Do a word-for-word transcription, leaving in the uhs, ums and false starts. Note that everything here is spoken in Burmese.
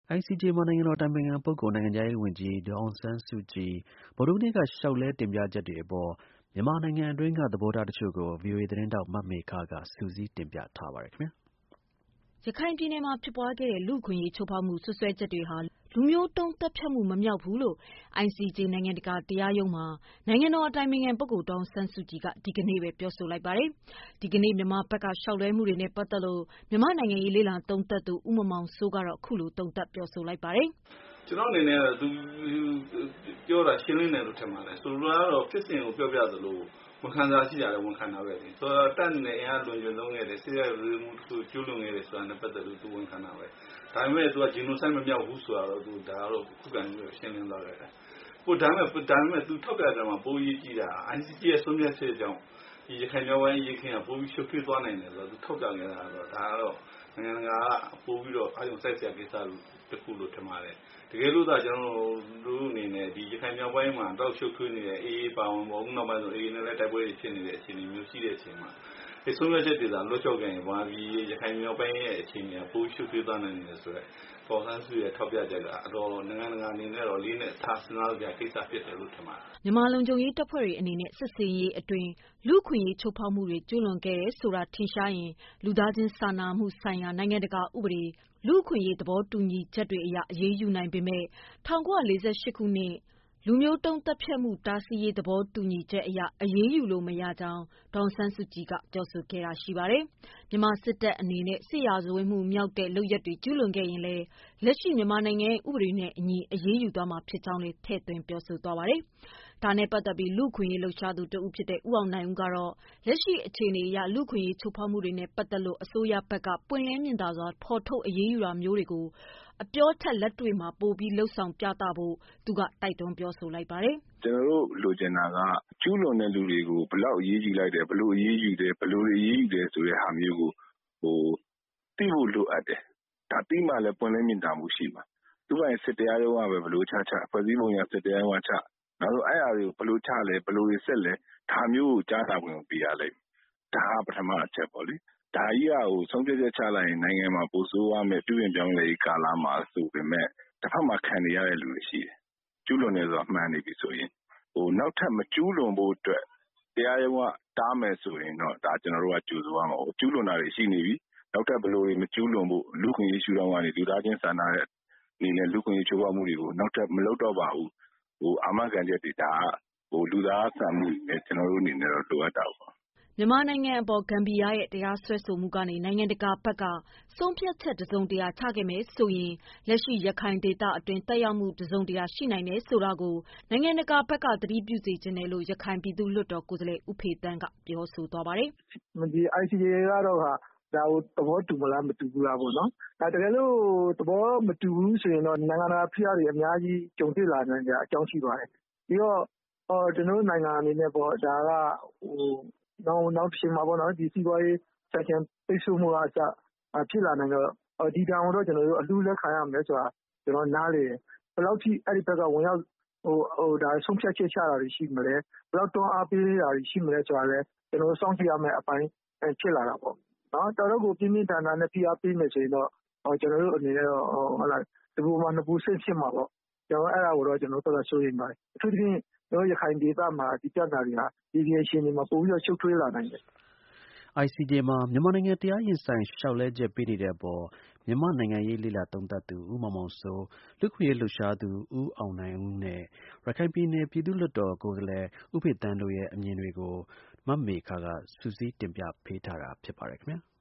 အိုင်စီဂျေ မှာ နိုင်ငံတော်အတိုင်ပင်ခံပုဂ္ဂိုလ် နိုင်ငံခြားရေးဝန်ကြီး ဒေါ်အောင်ဆန်းစုကြည် ဗုဒ္ဓဟူးနေ့က လျှောက်လဲတင်ပြချက်တွေအပေါ် မြန်မာနိုင်ငံအတွင်းက သဘောထားတချို့ကို ဗွီအိုအေသတင်းထောက် မမေခက စုစည်းတင်ပြထားပါတယ်။ရခိုင်ပြည်နယ်မှာဖြစ်ပွားခဲ့တဲ့ လူ့အခွင့်အရေးချိုးဖောက်မှု စွပ်စွဲချက်တွေဟာ လူမျိုးတုံးသတ်ဖြတ်မှု မမြောက်ဘူးလို့ အိုင်စီဂျေ နိုင်ငံတကာတရားရုံးမှာ နိုင်ငံတော်အတိုင်ပင်ခံပုဂ္ဂိုလ် ဒေါ်အောင်ဆန်းစုကြည်က ဒီကနေ့ပဲ ပြောဆိုလိုက်ပါတယ်။ ဒီကနေ့ မြန်မာဘက်က လျှောက်လဲမှုတွေနဲ့ ပတ်သက်လို့ မြန်မာ့နိုင်ငံရေးလေ့လာသုံးသပ်သူ ဦးမောင်မောင်စိုးကတော့ အခုလို သုံးသပ်ပြောဆိုလိုက်ပါတယ်။ "ကျနော့်အနေနဲ့ သူပြောတာရှင်းလင်းတယ်လို့ထင်ပါတယ်။ ဆိုလိုတာကတော့ ဖြစ်စဉ်ကိုပြောပြသလို ဝန်ခံစရာရှိတာလည်း ဝန်ခံတာပဲလေ။ တပ်အနေနဲ့ အင်အားအလွန်အကျွံသုံးခဲ့တယ်။ စစ်ရာဇဝတ်မှုတခုကို ကျူးလွန်ခဲ့တယ်ဆိုတာနဲ့ ပတ်သက်လို့ သူဝန်ခံတာပဲ။ ဒါပေမဲ့ သူက Genocide မမြောက်ဘူးဆိုတာတော့ ဒါကတော့ ခုခံပြီးတော့ ရှင်းလင်းသွားခဲ့တယ်။ ဒါပေမဲ့ သူထောက်ပြတဲ့နေရာမှာ ပိုအရေးကြီးတာက အိုင်စီဂျေ ရဲ့ ဆုံးဖြတ်ချက်ကြောင့် ရခိုင်မြောက်ပိုင်းအရေးအခင်းက ပိုပြီးရှုပ်ထွေးသွားနိုင်တယ်ဆိုတာ သူထောက်ပြခဲ့တာကတော့ ဒါကတော့ နိုင်ငံတကာက ပိုပြီးတော့ အာရုံစိုက်စရာကိစ္စတခုလို့ ထင်ပါတယ်။ တကယ်လို့သာ ကျနော်တို့အနေနဲ့ ရခိုင်မြောက်ပိုင်းမှာ ဒီလောက်ရှုပ်ထွေးနေတဲ့ အေအေ အပါအဝင် အခုနောက်ပိုင်းဆို အေအေ နဲ့လည်း တိုက်ပွဲတွေဖြစ်နေတဲ့ အခြေအနေမျိုးရှိတဲ့အချိန်မှာ ဆုံးဖြတ်ချက်တွေသာ လွှတ်ကျော်ခဲ့ရင် မြန်မာပြည်ရခိုင်မြောက်ပိုင်းရဲ့အခြေအနေက ပိုပြီးရှုပ်ထွေးသွားနိုင်တယ်ဆိုတဲ့ ဒေါ်အောင်ဆန်းစုကြည်ရဲ့ထောက်ပြချက်က နိုင်ငံတကာအနေနဲ့တော့ အလေးအနက်ထားစဉ်းစားစရာကိစ္စဖြစ်တယ်လို့ ထင်ပါတယ်။" မြန်မာလုံခြုံရေးတပ်ဖွဲ့တွေအနေနဲ့ စစ်ဆင်ရေးအတွင်း လူ့အခွင့်အရေးချိုးဖောက်မှုတွေ ကျူးလွန်ခဲ့တယ်ဆိုတာ ထင်ရှားရင် လူသားချင်းစာနာမှုဆိုင်ရာ နိုင်ငံတကာဥပဒေ၊ လူ့အခွင့်အရေး သဘောတူညီချက်တွေအရ အရေးယူနိုင်ပေမယ့် ၁၉၄၈ ခုနှစ် လူမျိုးတုံးသတ်ဖြတ်မှု တားဆီးရေး သဘောတူညီချက်အရ အရေးယူလို့မရကြောင်း ဒေါ်အောင်ဆန်းစုကြည်က ပြောဆိုခဲ့ပါတယ်။ မြန်မာစစ်တပ်အနေနဲ့ စစ်ရာဇဝတ်မှုမြောက်တဲ့ လုပ်ရပ်တွေ ကျူးလွန်ခဲ့ရင်လည်း လက်ရှိမြန်မာနိုင်ငံရဲ့ ဥပဒေနဲ့အညီ အရေးယူသွားမှာဖြစ်ကြောင်းလည်း ထည့်သွင်းပြောဆိုသွားပါတယ်။ ဒါနဲ့ပတ်သက်ပြီး လူ့အခွင့်အရေးလှုပ်ရှားသူတဦးဖြစ်တဲ့ ဦးအောင်နိုင်ဦးကတော့ လက်ရှိအခြေအနေအရ လူ့အခွင့်အရေးချိုးဖောက်မှုတွေနဲ့ ပတ်သက်လို့ အစိုးရဘက်က ပွင့်လင်းမြင်သာစွာ ဖော်ထုတ်အရေးယူတာမျိုးတွေကို အပြောထက် လက်တွေ့မှာ ပိုပြီးလုပ်ဆောင်ပြသဖို့ သူက တိုက်တွန်းပြောဆိုလိုက်ပါတယ်။ "ကျနော်တို့လိုချင်တာက ကျူးလွန်တဲ့လူတွေကို ဘယ်လောက်အရေးယူလိုက်တယ်။ ဘယ်လိုအရေးယူတယ်။ ဘယ်လိုအရေးယူတယ်ဆိုတဲ့ဟာမျိုးကို သိဖို့လိုအပ်တယ်။ ဒါသိမှလည်း ပွင့်လင်းမြင်သာမှုရှိမှာ။ သူ့ဟာစစ်တရားရုံးကပဲ ဘယ်လိုချချ။ ဖွဲ့စည်းပုံအရ စစ်တရားရုံးကချ။ နောက်ဆုံးအဲဟာတွေကို ဘယ်လိုချလဲ။ ဘယ်လိုတွေစစ်လဲ။ ဒါမျိုးကိုကြားနာခွင့်ကိုပေးရလိမ့်မယ်။ ဒါကပထမအချက်ပေါ့လေ။ ဒါကြီးကဆုံးဖြတ်ချက်ချလိုက်ရင် နိုင်ငံမှာပိုဆိုးသွားမယ်။ ပြုပြင်ပြောင်းလဲရေးကာလမှာဆိုပေမဲ့ တဖက်မှာခံနေရတဲ့လူတွေရှိတယ်။ ကျူးလွန်တယ်ဆိုတာမှန်နေပြီဆိုရင် နောက်ထပ်မကျူးလွန်ဖို့အတွက် တရားရုံးကတားမယ်ဆိုရင်တော့ ဒါကျနော်တို့ကကြိုဆိုရမှာပေါ့။ ကျူးလွန်တာတွေရှိနေပြီ။ နောက်ထပ်ဘယ်လိုတွေမကျူးလွန်ဖို့ လူ့အခွင့်အရေးရှုထောင့်ကနေ လူသားချင်းစာနာတဲ့အနေနဲ့ လူ့အခွင့်အရေးချိုးဖောက်မှုတွေကို နောက်ထပ်မလုပ်တော့ပါဘူး။ အာမခံချက်တွေဒါကလူသားဆန်မှုနဲ့ ကျနော်တို့အနေနဲ့တော့လိုအပ်တာပေါ့။ " မြန်မာနိုင်ငံအပေါ် ဂမ်ဘီယာရဲ့ တရားစွဲဆိုမှုကနေ နိုင်ငံတကာဘက်က ဆုံးဖြတ်ချက်တစုံတရာချခဲ့မယ်ဆိုရင် လက်ရှိရခိုင်ဒေသတွင်း သက်ရောက်မှု တစုံတရာရှိနိုင်တယ်ဆိုတာကို နိုင်ငံတကာဘက်က သတိပြုစေချင်တယ်လို့ ရခိုင်ပြည်သူ့လွှတ်တော်ကိုယ်စားလှယ် ဦးဖေသန်းက ပြောဆိုသွားပါတယ်။ "အိုင်စီဂျေ ကတော့ဒါကိုသဘောတူမလား မတူဘူးလားပေါ့နော်။ တကယ်လို့သဘောမတူဘူးဆိုရင်တော့ နိုင်ငံတကာဖိအားတွေအများကြီးကြုံတွေ့လာနိုင်စရာအကြောင်းရှိပါတယ်။ ပြီးတော့ ကျနော်တို့နိုင်ငံအနေနဲ့ပေါ့ ဒါကနောင်တချိန်မှာပေါ့နော် စီးပွားရေး sanction ပိတ်ဆို့မှုကအစဖြစ်လာနိုင်တော့ ဒီဒဏ်ကိုတော့ ကျနော်တို့အလူးလည်းခံရမယ်ဆိုတာ ကျနော်နားလည်တယ်။ ဘယ်လောက်ထိအဲဒီဘက်ကဝင်ရောက်ဆုံးဖြတ်ချက်ချတာတွေရှိမလဲ။ ဘယ်လောက်တွန်းအားပေးတာတွေရှိမလဲဆိုတာလည်း ကျနော်တို့စောင့်ကြည့်ရမယ့်အပိုင်းဖြစ်လာတာပေါ့နော်။ တော်တော့်ကိုပြင်းပြင်းထန်ထန်နဲ့ဖိအားပေးမယ်ဆိုရင်တော့ ကျနော်တို့အနေနဲ့တော့ တပူမှာနှစ်ပူဆင့်ဖြစ်မှာပေါ့။ ကျနော်အဲဒါကိုတော့ ကျနော်တို့စိုးရိမ်ပါတယ်။ အထူးသဖြင့်ကျနော်တို့ရခိုင်ဒေသမှာ ဒီပြဿနာတွေဟာရေရှည်မှာပိုပြီးတော့ရှုပ်ထွေးလာနိုင်တယ်။ " အိုင်စီဂျေ မှာ မြန်မာနိုင်ငံတရားရင်ဆိုင် လျှောက်လဲချက်ပေးနေတဲ့အပေါ် မြန်မာ့နိုင်ငံရေးလေ့လာသုံးသပ်သူ ဦးမောင်မောင်စိုး၊ လူ့အခွင့်အရေးလှုပ်ရှားသူ ဦးအောင်နိုင်ဦးနဲ့ ရခိုင်ပြည်နယ် ပြည်သူ့လွှတ်တော်ကိုယ်စားလှယ် ဦးဖေသန်းတို့ရဲ့ အမြင်တွေကို မမေခက စုစည်းတင်ပြပေးထားတာဖြစ်ပါတယ်ခင်ဗျာ။